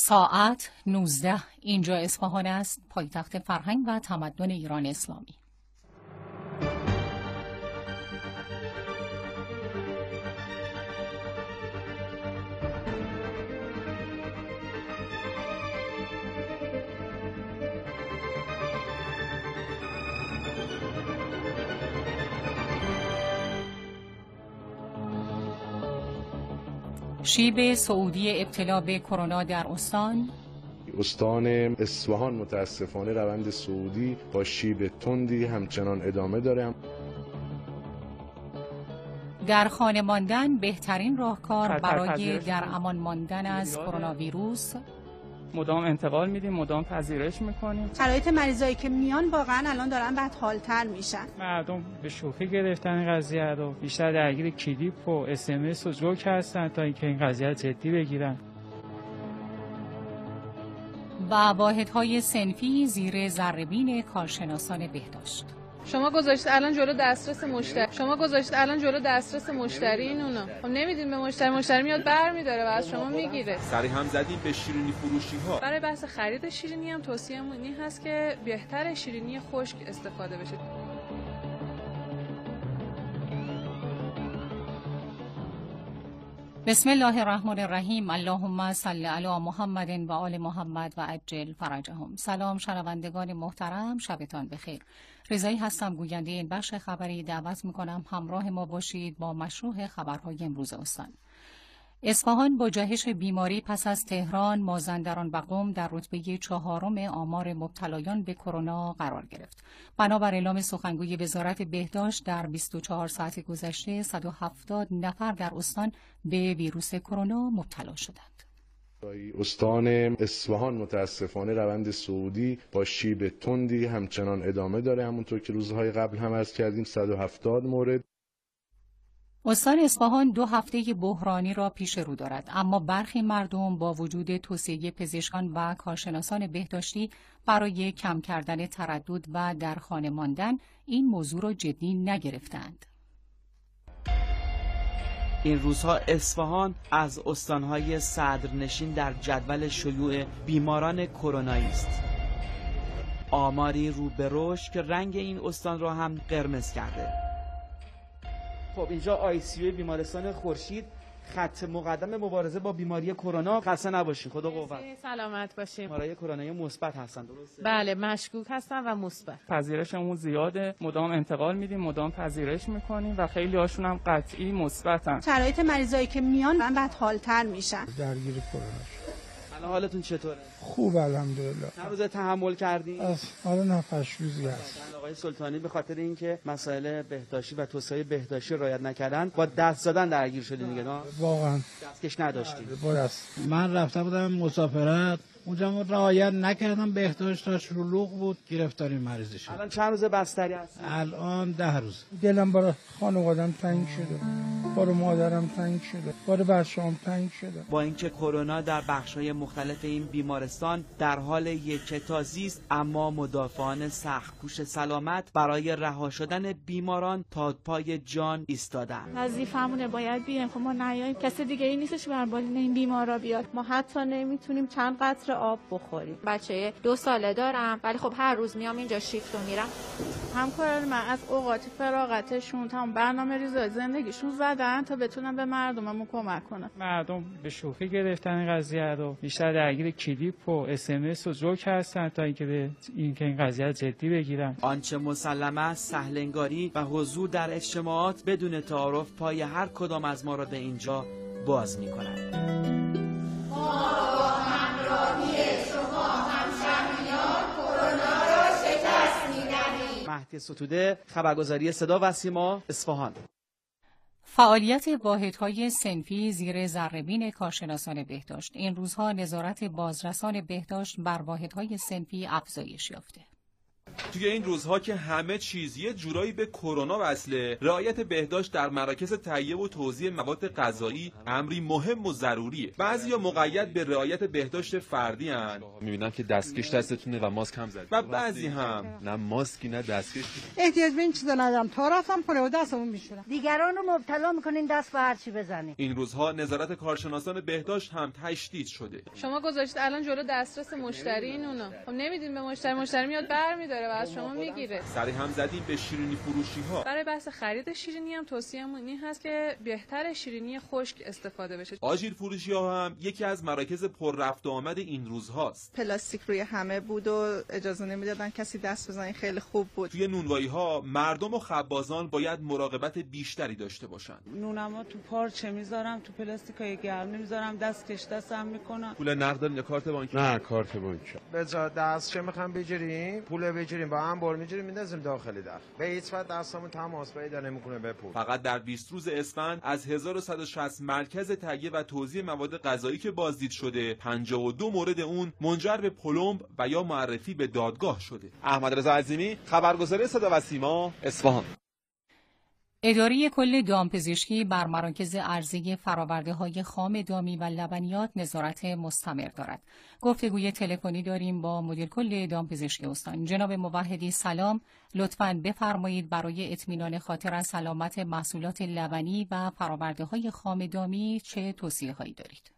ساعت 19 اینجا اصفهان است، پایتخت فرهنگ و تمدن ایران اسلامی. شیب سعودی ابتلا به کرونا در استان اصفهان متاسفانه روند صعودی با شیب تندی همچنان ادامه داره. در خانه ماندن بهترین راهکار برای در امان ماندن از کرونا ویروس. مدام انتقال میدیم، مدام پذیرش میکنیم. شرایط مریضایی که میان واقعا الان دارن بدحال‌تر میشن. مردم به شوخی گرفتن این قضیه رو، بیشتر درگیر کلیپ و SMS و جوک هستن تا اینکه این قضیه جدی بگیرن. و واحدهای صنفی زیر ذره‌بین کارشناسان بهداشت. شما گذاشتید الان جلو دسترس مشتری اینونو. خب نمیدین به مشتری میاد برمی‌داره و از شما میگیره. سری هم زدیم به شیرینی فروشی ها. برای بحث خرید شیرینی هم توصیه‌مون این هست که بهتره شیرینی خشک استفاده بشه. بسم الله الرحمن الرحیم. اللهم صل علی محمد و آل محمد و عجل فرجهم. سلام شنوندگان محترم، شبتان بخیر. رضایی هستم، گوینده این بخش خبری. دعوت میکنم همراه ما باشید با مشروع خبرهای امروز استان. اصفهان با جهش بیماری پس از تهران، مازندران و قم در رتبه 4 آمار مبتلایان به کرونا قرار گرفت. بنابر اعلام سخنگوی وزارت بهداشت در 24 ساعت گذشته 170 نفر در استان به ویروس کرونا مبتلا شدند. استان اصفهان متاسفانه روند صعودی با شیب تندی همچنان ادامه داره. همونطور که روزهای قبل هم عرض کردیم 170 مورد. استان اصفهان 2 هفته بحرانی را پیش رو دارد، اما برخی مردم با وجود توصیه پزشکان و کارشناسان بهداشتی برای کم کردن تردد و در خانه ماندن این موضوع را جدی نگرفتند. این روزها اصفهان از استانهای صدرنشین در جدول شیوع بیماران کرونایی است. آماری رو به رشد که رنگ این استان را هم قرمز کرده. خب اینجا ICU بیمارستان خورشید، خط مقدم مبارزه با بیماری کرونا. خسته نباشین، خدا قوت. سلامت باشین. بیماری کرونایی مثبت هستن، درسته؟ بله، مشکوک هستن و مثبت. پذیرشمون زیاده، مدام انتقال میدیم، مدام پذیرش میکنیم و خیلی هاشون هم قطعی مثبتن. شرایط مریضایی که میان بدحال‌تر میشن. درگیر کرونا. الان حالتون چطوره؟ خوب الحمدلله. چند روز تحمل کردین؟ حالا 9 روزی هست. آقای سلطانی به خاطر اینکه مسائل بهداشتی و توصیه بهداشتی رعایت نکردن با دست زدن درگیر شدین دیگه، نه؟ واقعا دستکش نداشتین. من رفته بودم مسافرت، اونجا رعایت نکردم، بهداشت شلوغ بود، گرفتاری مریضی شد. الان چند روز بستری هست؟ الان 10 روز. دلم برای خانواده‌ام تنگ شده، برای مادرم تنگ شده، برای بچه‌ام تنگ شده. با اینکه کرونا در بخش‌های مختلف این بیمارستان در حال یکتازی است، اما مدافعان سخت‌کوش سلامت برای رها شدن بیماران تا پای جان ایستادند. وظیفه‌مونه، باید بیایم. خب ما نیاییم کسی دیگه ای نیستش بر بالین این بیمارا بیاد. ما حتی نمیتونیم چند قطره آب بخوریم. بچه 2 ساله دارم، ولی خب هر روز میام اینجا شیفت رو میرم. همکاران من از اوقات فراغتشون تمام برنامه‌ریزی زندگیشون زدن تا بتونن به مردممون کمک کنن. مردم به شوخی گرفتن این قضیه رو، بیشتر درگیر کلیپ و SMS و جوک هستن تا اینکه این قضیه جدی بگیرن. آنچه مسلمه است سهلنگاری و حضور در اجتماعات بدون تعارف پای هر کدام از ما را به اینجا باز می‌کند. مهدی ستوده، خبرگزاری صدا و سیما، اصفهان. فعالیت واحدهای صنفی زیر ذره‌بین کارشناسان بهداشت. این روزها نظارت بازرسان بهداشت بر واحدهای صنفی افزایش یافته. توی این روزها که همه چیز یه جورایی به کرونا وصله، رعایت بهداشت در مراکز تهیه و توزیع مواد غذایی امری مهم و ضروریه. بعضیا مقید به رعایت بهداشت فردی ان، میبینم که دستکش دستتونه و ماسک هم زدید، و بعضی هم نه ماسکی نه دستکش. احتیاج به این چیزا ندارم، تا رفتم خونه و دستمون میشورم. دیگران رو مبتلا میکنین دست به هر چی بزنین. این روزها نظارت کارشناسان بهداشت هم تشدید شده. شما گذاشتید الان جلو دسترس مشتری اونو، خب نمیدین به مشتری میاد برمی‌داره و از شما میگیره. سری هم زدیم به شیرینی فروشی ها. برای بحث خرید شیرینی هم توصیه‌مون این هست که بهتر شیرینی خشک استفاده بشه. آجیل فروشی ها هم یکی از مراکز پر رفت و آمد این روزهاست. پلاستیک روی همه بود و اجازه نمیدادن کسی دست بزنه، خیلی خوب بود. توی نونوایی ها مردم و خبازان باید مراقبت بیشتری داشته باشن. نونمو تو پارچه میذارم، تو پلاستیکای گرم نمیذارم، دستکش دستم میکنم. پول نقد یا کارت بانکی؟ نه کارت بانکی. بذار دست چه میخوام بگیریم، پول بگیریم با هم بار میگیریم میندازیم داخل داخل. به هیچ وجه دستمون تماس پیدا نمیکنه به پول. فقط در 20 روز اسفند از 1160 مرکز تهیه و توزیع مواد غذایی که بازدید شده، 52 مورد اون منجر به پلمب و یا معرفی به دادگاه شده. احمد رضا عظیمی، خبرگزاری صدا و سیما، اصفهان. اداره کل دامپزشکی بر مراکز عرضه فرآورده‌های خام دامی و لبنیات نظارت مستمر دارد. گفتگوی تلفنی داریم با مدیر کل دامپزشکی استان. جناب موحدی سلام، لطفاً بفرمایید برای اطمینان خاطر از سلامت محصولات لبنی و فرآورده‌های خام دامی چه توصیه‌هایی دارید؟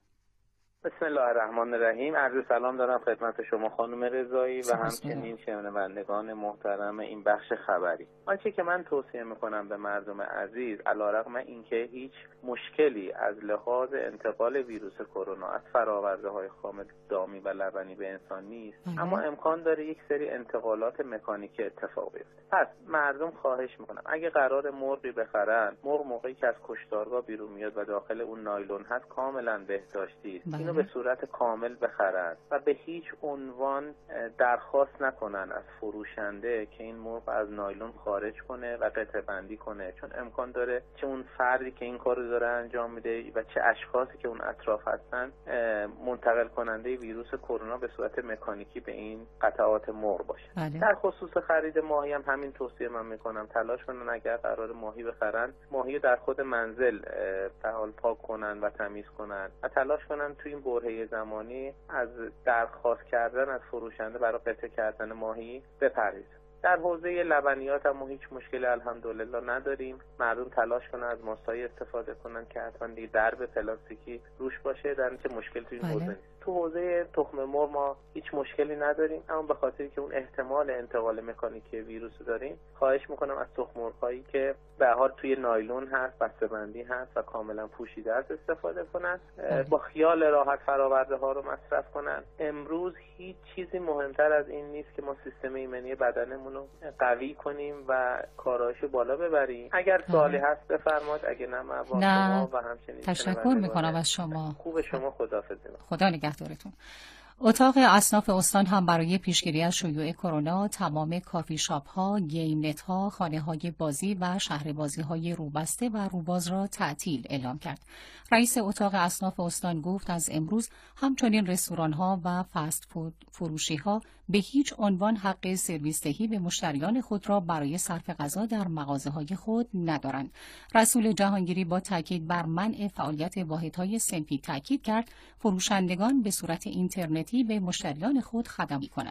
بسم الله الرحمن الرحیم. عرض سلام دارم خدمت شما خانم رضایی و همچنین شنوندگان محترم این بخش خبری. آنچه که من توصیه میکنم به مردم عزیز، علیرغم اینکه هیچ مشکلی از لحاظ انتقال ویروس کرونا از فرآورده‌های خام دامی و لبنی به انسان نیست، اما امکان داره یک سری انتقالات مکانیکی اتفاق بیفته. پس مردم خواهش میکنم اگه قرار مرغی بخرن، مرغ موقعی که از کشتارگاه بیرون میاد و داخل اون نایلون هست کاملا بهداشتی است. اینو به صورت کامل بخرن و به هیچ عنوان درخواست نکنن از فروشنده که این مرغ از نایلون خارج کنه و قطعه بندی کنه، چون امکان داره چه اون فردی که این کارو داره انجام میده و چه اشخاصی که اون اطراف هستن منتقل کننده ویروس کرونا به صورت مکانیکی به این قطعات مرغ باشه. در خصوص خرید ماهی هم همین توصیه من میکنم، تلاش کنن اگر قرار ماهی بخرن، ماهی در خود منزل فعال پاک کنن و تمیز کنن و تلاش کنن توی این برهه زمانی از درخواست کردن از فروشنده برای قطع کردن ماهی بپرهیزن. در حوزه لبنیات هم ما هیچ مشکلی الحمدلله نداریم. مردم تلاش کنن از ماسایی استفاده کنن که حتما دیگه درب پلاستیکی روش باشه، در نتیجه مشکل توی این حوزه نیست. تو حوزه تخم مرغ ما هیچ مشکلی نداریم، اما به خاطری که اون احتمال انتقال مکانیکی ویروس داریم، خواهش میکنم از تخم مرغ‌هایی که به هر حال توی نایلون هست، بسته‌بندی هست و کاملا پوشیده است استفاده کنن، با خیال راحت فرآورده‌ها رو مصرف کنن. امروز هیچ چیزی مهمتر از این نیست که ما سیستم ایمنی بدنمون رو قوی کنیم و کارایش بالا ببریم. اگر سوالی هست بفرمایید، اگه نه من با شما و همچنین تشکر میکنم از شما. خوب شما، خداحافظ. خدا نگهدارتون. اتاق اصناف استان هم برای پیشگیری از شیوع کرونا تمام کافی شاپ ها، گیم نت ها، خانه های بازی و شهر بازی های روبسته و روباز را تعطیل اعلام کرد. رئیس اتاق اصناف استان گفت از امروز همچنین رستوران ها و فست فود فروشی ها به هیچ عنوان حق سرویس دهی به مشتریان خود را برای صرف غذا در مغازه های خود ندارند. رسول جهانگیری با تاکید بر منع فعالیت واحدهای صنفی تاکید کرد فروشندگان به صورت اینترنتی به مشتریان خود خدمت کنند.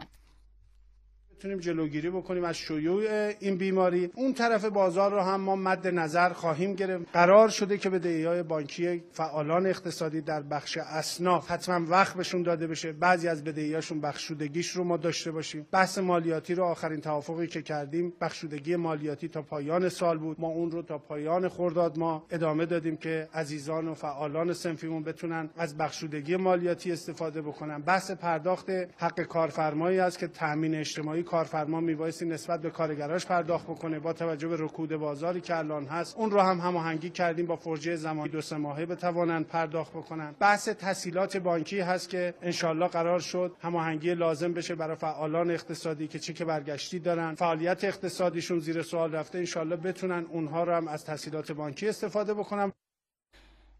بتونیم جلوگیری بکنیم از شیوع این بیماری. اون طرف بازار رو هم ما مد نظر خواهیم گرفت. قرار شده که بدهی‌های بانکی فعالان اقتصادی در بخش اصناف حتما وقت بهشون داده بشه. بعضی از بدهی‌هاشون بخشودگیش رو ما داشته باشیم. بحث مالیاتی رو آخرین توافقی که کردیم بخشودگی مالیاتی تا پایان سال بود. ما اون رو تا پایان خرداد ما ادامه دادیم که عزیزان و فعالان صنفیمون بتونن از بخشودگی مالیاتی استفاده بکنن. بحث پرداخت حق کارفرمایی است که تامین اجتماعی کارفرما میبایستی نسبت به کارگراش پرداخت بکنه. با توجه به رکود بازاری که الان هست اون رو هم هماهنگی کردیم با فرجه زمانی 2-3 ماهه بتوانند پرداخت بکنن. بحث تسهیلات بانکی هست که انشالله قرار شد هماهنگی لازم بشه برای فعالان اقتصادی که چک برگشتی دارن، فعالیت اقتصادیشون زیر سوال رفته، انشالله بتونن اونها رو هم از تسهیلات بانکی استفاده بکنن.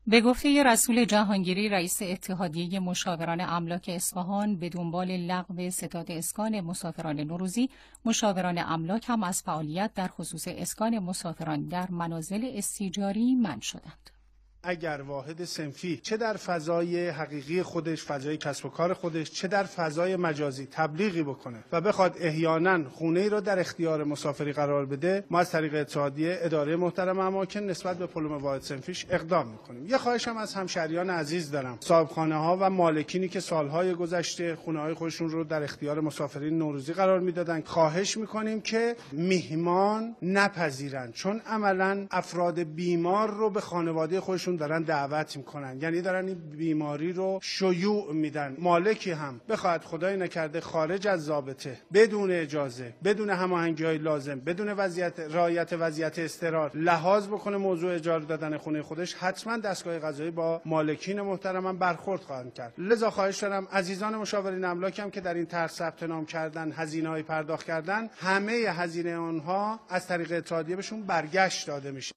به گفته رسول جهانگیری رئیس اتحادیه مشاوران املاک اصفهان، به دنبال لغو ستاد اسکان مسافران نوروزی، مشاوران املاک هم از فعالیت در خصوص اسکان مسافران در منازل استیجاری منع شدند. اگر واحد صنفی چه در فضای حقیقی خودش، فضای کسب و کار خودش، چه در فضای مجازی تبلیغی بکنه و بخواد احیانا خونه‌ای رو در اختیار مسافری قرار بده، ما از طریق اتحادیه اداره محترم اماکن نسبت به پلم واحد صنفیش اقدام میکنیم. یه خواهشم از همشهریان عزیز دارم، صاحبخانه‌ها و مالکینی که سالهای گذشته خونه‌های خودشون رو در اختیار مسافرین نوروزی قرار میدادن، خواهش میکنیم که میهمان نپذیرن، چون عملاً افراد بیمار رو به خانواده خودشون دارن دعوت میکنن، یعنی دارن این بیماری رو شیوع میدن. مالکی هم بخواد خدای نکرده خارج از ضابطه، بدون اجازه، بدون هماهنگی‌های لازم، بدون رعایت وضعیت اضطرار لحاظ بکنه موضوع اجاره دادن خونه خودش، حتما دستگاه قضایی با مالکین محترمم برخورد خواهند کرد. لذا خواهش دارم عزیزان مشاورین املاک هم که در این طرح ثبت نام کردن، هزینه‌های پرداخت کردن، همه هزینه اونها از طریق اتحادیه بهشون برگشت داده میشه.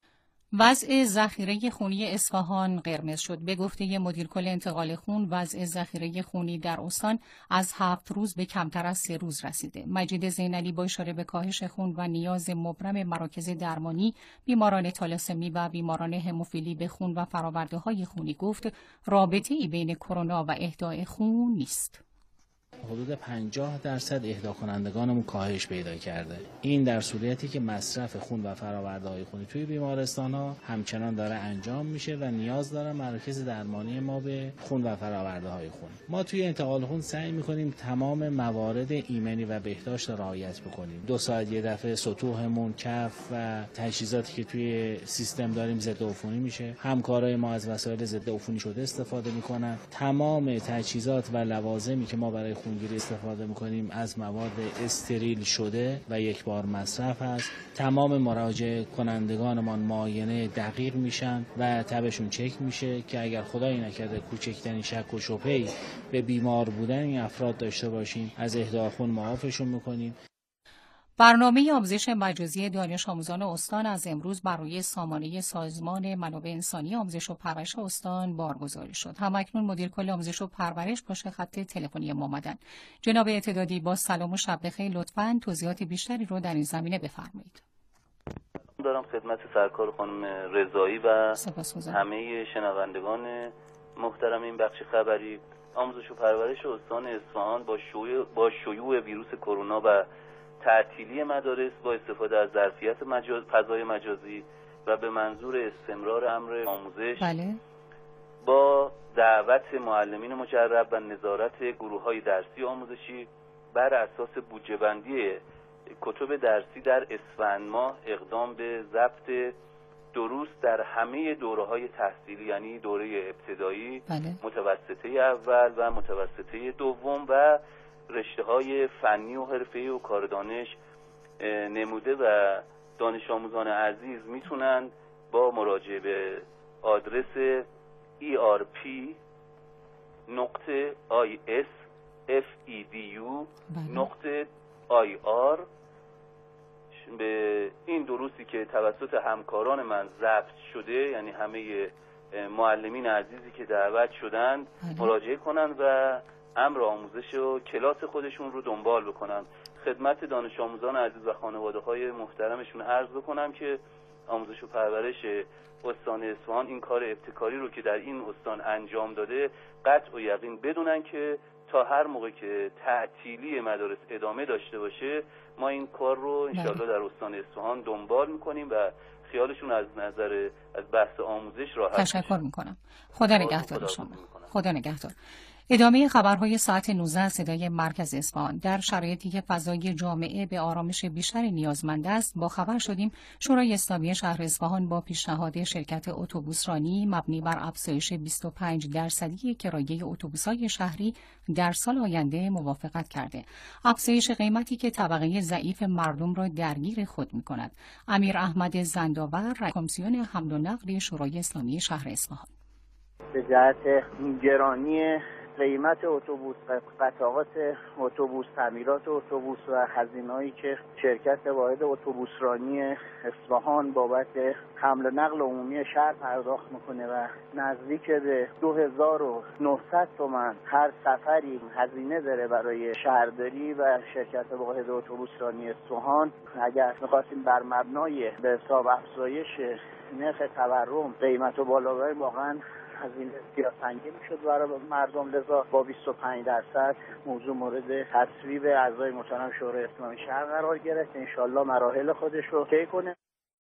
وضع ذخیره خونی اصفهان قرمز شد. به گفته مدیر کل انتقال خون، وضع ذخیره خونی در استان از 7 روز به کمتر از 3 روز رسیده. مجید زینعلی با اشاره به کاهش خون و نیاز مبرم مراکز درمانی بیماران تالاسمی و بیماران هموفیلی به خون و فرآورده‌های خونی گفت رابطه‌ای بین کرونا و اهدای خون نیست. حدود 50% اهدا کنندگانمون کاهش پیدا کرده. این در صورتی که مصرف خون و فرآورده‌های خونی توی بیمارستان‌ها همچنان داره انجام میشه و نیاز داره مراکز درمانی ما به خون و فرآورده‌های خون. ما توی انتقال خون سعی می‌کنیم تمام موارد ایمنی و بهداشت رعایت بکنیم. 2 ساعت یه دفعه سطوحمون، کف و تجهیزاتی که توی سیستم داریم ضد عفونی میشه. همکارای ما از وسایل ضد عفونی شده استفاده می‌کنن. تمام تجهیزات و لوازمی که ما برای خونگیری استفاده میکنیم از مواد استریل شده و یک بار مصرف هست. تمام مراجع کنندگانمان معاینه دقیق میشن و تبشون چک میشه که اگر خدایی نکرده کوچکترین شک و شبهه‌ای به بیمار بودن این افراد داشته باشیم از اهدای خون معافشون میکنیم. برنامه آموزش مجازی دانش آموزان استان از امروز بر روی سامانه سازمان منابع انسانی آموزش و پرورش استان بارگذاری شد. همکنون مدیر کل آموزش و پرورش پشت خط تلفنی ما آمدن. جناب اعتدادی با سلام و شب بخیر، لطفاً توضیحات بیشتری رو در این زمینه بفرمایید. دارم خدمت سرکار خانم رضایی و همه شنوندگان محترم این بخش خبری. آموزش و پرورش استان اصفهان با شیوع ویروس کرونا و تعطیلی مدارس با استفاده از ظرفیت فضای مجازی و به منظور استمرار امر آموزش با دعوت معلمین مجرب و نظارت گروه‌های درسی آموزشی بر اساس بودجه بندی کتب درسی در اسفند ماه اقدام به ضبط دروس در همه دوره‌های تحصیلی، یعنی دوره ابتدایی، متوسطه اول و متوسطه دوم و رشته‌های فنی و حرفه‌ای و کار دانش نموده و دانش آموزان عزیز میتونن با مراجعه به آدرس erp.isfedu.ir به این دروسی که توسط همکاران من ضبط شده، یعنی همه معلمین عزیزی که دعوت شدند مراجعه کنند و امر آموزش و کلاس خودشون رو دنبال بکنن. خدمت دانش آموزان عزیز و خانواده‌های محترمشون عرض بکنم که آموزش و پرورش استان اصفهان این کار ابتکاری رو که در این استان انجام داده قطع و یقین بدونن که تا هر موقع که تعطیلی مدارس ادامه داشته باشه ما این کار رو انشالله در استان اصفهان دنبال میکنیم و خیالشون از نظر از بحث آموزش راحت. تشکر میکنم. خدا نگهدار شما. خدا نگهدار. ادامه خبرهای ساعت 19 صدای مرکز اصفهان. در شرایطی که فضای جامعه به آرامش بیشتر نیازمند است، با خبر شدیم شورای اسلامی شهر اصفهان با پیشنهاد شرکت اتوبوسرانی مبنی بر افزایش 25% کرایه اتوبوس‌های شهری در سال آینده موافقت کرده. افزایش قیمتی که طبقه ضعیف مردم را درگیر خود می‌کند. امیر احمد زنداور، رئیس کمیسیون حمل و نقل شورای اسلامی شهر اصفهان: به جهت گرانی قیمت اتوبوس و قطعات اتوبوس، تعمیرات اتوبوس و هزینه‌ای که شرکت واحد اتوبوسرانی اصفهان بابت حمل و نقل عمومی شهر پرداخت میکنه و نزدیک به 2900 تومان هر سفری هزینه داره برای شهرداری و شرکت واحد اتوبوسرانی اصفهان. اگر می‌خواستیم بر مبنای به حساب افزایش نرخ تورم قیمت رو بالا ببریم، واقعا هزینه بسیار سنگین میشد برای مردم. لذا با 25% موضوع مورد تصویب اعضای محترم شورای اسلامی شهر قرار گرفت. انشالله مراحل خودش رو طی کنه.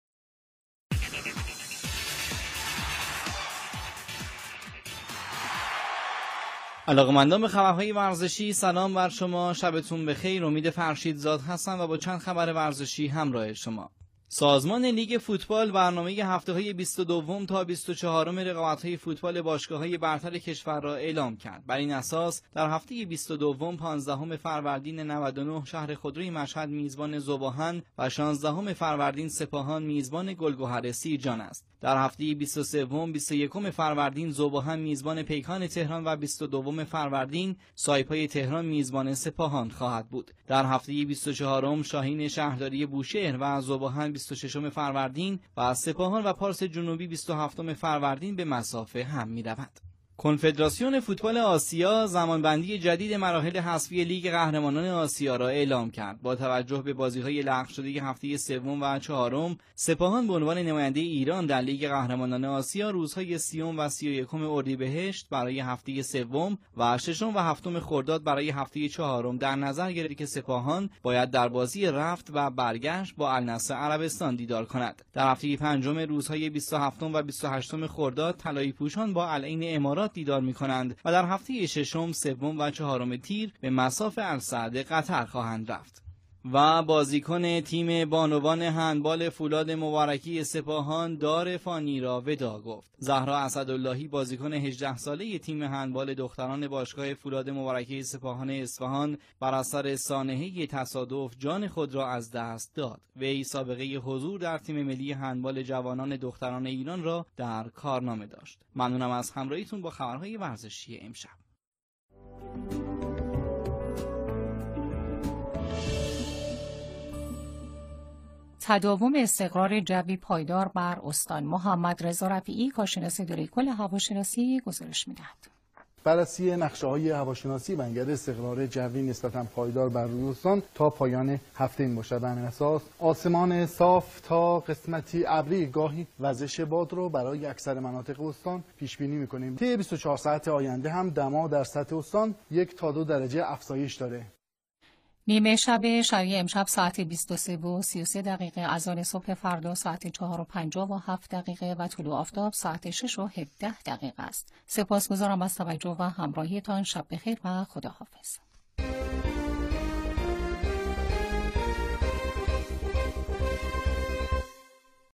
علاقه‌مندان به خبرهای ورزشی، سلام بر شما، شبتون بخیر. امید فرشیدزاد هستم و با چند خبر ورزشی همراه شما. سازمان لیگ فوتبال برنامه هفته‌های 22 تا 24 رقابت‌های فوتبال باشگاه‌های برتر کشور را اعلام کرد. بر این اساس در هفته 22 15 فروردین 99 شهر خودروی مشهد میزبان ذوباهن و 16 فروردین سپاهان میزبان گلگهر سیرجان است. در هفته 23 21 فروردین ذوباهن میزبان پیکان تهران و 22 فروردین سایپای تهران میزبان سپاهان خواهد بود. در هفته 24 شاهین شهرداری بوشهر و ذوباهن 26 فروردین و سپاهان و پارس جنوبی 27 فروردین به مسافه هم می‌روند. کنفدراسیون فوتبال آسیا زمانبندی جدید مراحل حذفی لیگ قهرمانان آسیا را اعلام کرد. با توجه به بازی‌های لغو شده هفته سوم و چهارم، سپاهان به عنوان نماینده ایران در لیگ قهرمانان آسیا روزهای 30 و 31 اردیبهشت برای هفته سوم و 6 و 7 خرداد برای هفته چهارم در نظر گرفت که سپاهان باید در بازی رفت و برگشت با النصر عربستان دیدار کند. در هفته پنجم روزهای 27 و 28 خرداد طلایی پوشان با العین امارات دیدار می‌کنند و در هفته ششم، سوم و چهارم تیر به مصاف السعد قطر خواهند رفت. و بازیکن تیم بانوان هندبال فولاد مبارکی سپاهان دار فانی را ودا گفت. زهرا اسداللهی بازیکن 18 ساله تیم هندبال دختران باشگاه فولاد مبارکی سپاهان اصفهان بر اثر سانحه تصادف جان خود را از دست داد. وی سابقه حضور در تیم ملی هندبال جوانان دختران ایران را در کارنامه داشت. ممنونم از همراهیتون با خبرهای ورزشی امشب. تداوم استقرار جوی پایدار بر استان. محمد رضا رفیعی کارشناس اداره کل هواشناسی گزارش می‌دهد. بررسی نقشه‌های هواشناسی بنگر استقرار جوی نسبتاً پایدار بر روی استان تا پایان هفته این باشد. به همین اساس آسمان صاف تا قسمتی ابری گاهی وزش باد رو برای اکثر مناطق استان پیش بینی می‌کنیم. طی 24 ساعت آینده هم دما در سطح استان 1 تا 2 درجه افزایش داره. نیمه شب شرعی امشب ساعت 23:33 از آن صبح فردا ساعت 4:57 و طلوع آفتاب ساعت 6:17 است. سپاسگزارم از توجه و همراهیتان. شب بخیر و خداحافظ.